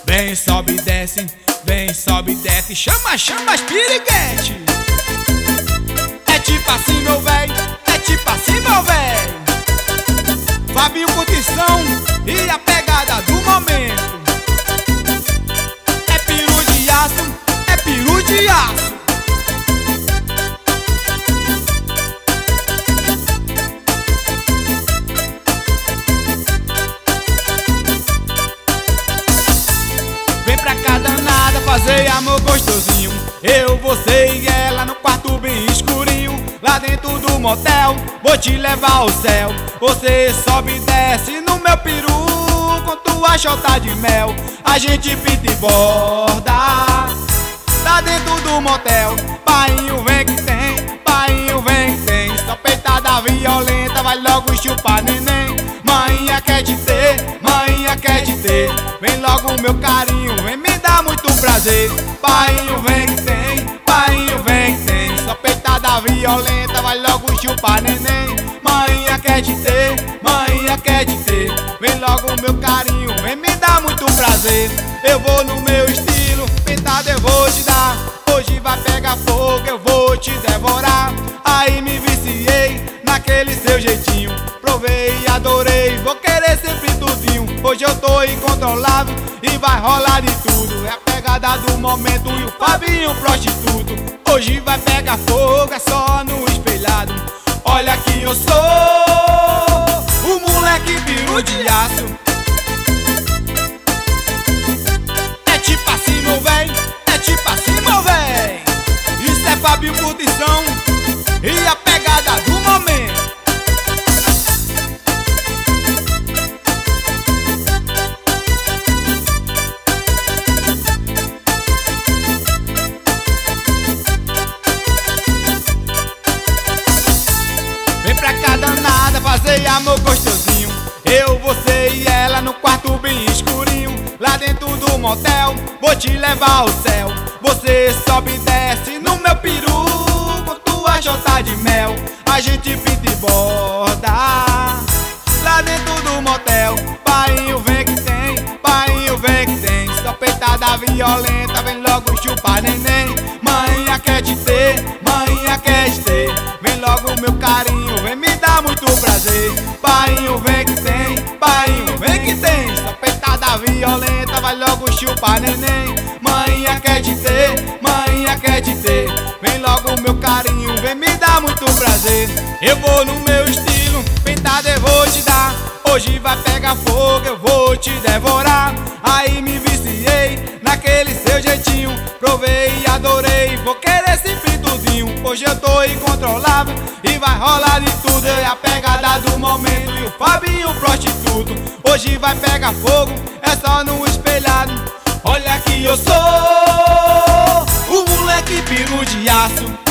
Vem, sobe e desce, vem, sobe e desce. Chama, chama as piriguete. É tipo assim, meu véi, é tipo assim, meu véi. Fabinho Curtição e a pegada do momento. É peru de aço, é peru de aço. Vem pra cá danada fazer amor gostosinho. Eu, você e ela no quarto bem escurinho. Lá dentro do motel, vou te levar ao céu. Você sobe e desce no meu peru com tua chota de mel. A gente pinta e borda lá dentro do motel. Painho vem que tem, painho vem que tem. Só peitada violenta, vai logo chupar neném. Maninha quer te ter, maninha quer te ter. Vem logo meu carinho, vem me dar muito prazer. Painho vem que tem, painho vem que tem. Só peitada violenta, vai logo chupar neném. Maninha quer te ter, maninha quer te ter. Vem logo meu carinho, vem me dar muito prazer. Eu vou no meu estilo, pintada eu vou te dar. Hoje vai pegar fogo, eu vou te devorar. Aí me viciei naquele seu jeitinho. Provei e adorei, vou querer sempre tudinho. Hoje eu tô incontrolável e vai rolar de tudo. É a pegada do momento e o Fabinho prostituto. Hoje vai pegar fogo, é só no espelhado. Olha que eu sou o moleque peru de aço. É tipo assim, meu véi, é tipo assim, meu véi. Isso é Fabinho Curtição e a pegada do momento. Vem pra cá danada fazer amor gostosinho. Eu, você e ela no quarto bem escurinho. Lá dentro do motel, vou te levar ao céu. Você sobe e desce no meu peru com tua chota de mel. A gente pinta e borda lá dentro do motel. Painho vem que tem, painho vem que tem. Só peitada violenta, vem logo chupar neném. Maninha quer te ter, maninha quer te ter. Vem logo meu carinho, vem me dar muito prazer. Painho vem que tem, painho vem que tem. Só peitada violenta, vai logo chupar neném. Maninha quer te ter, maninha quer te ter. Vem logo meu carinho, vem me dar muito prazer. Eu vou no meu estilo, pintada eu vou te dar. Hoje vai pegar fogo, eu vou te devorar. Aí me viciei naquele seu jeitinho. Provei e adorei, vou querer sempre tudinho. Hoje eu tô incontrolável e vai rolar de tudo. É a pegada do momento e o Fabinho prostituto. Hoje vai pegar fogo, é só no espelhado. Olha que eu sou o moleque peru de aço.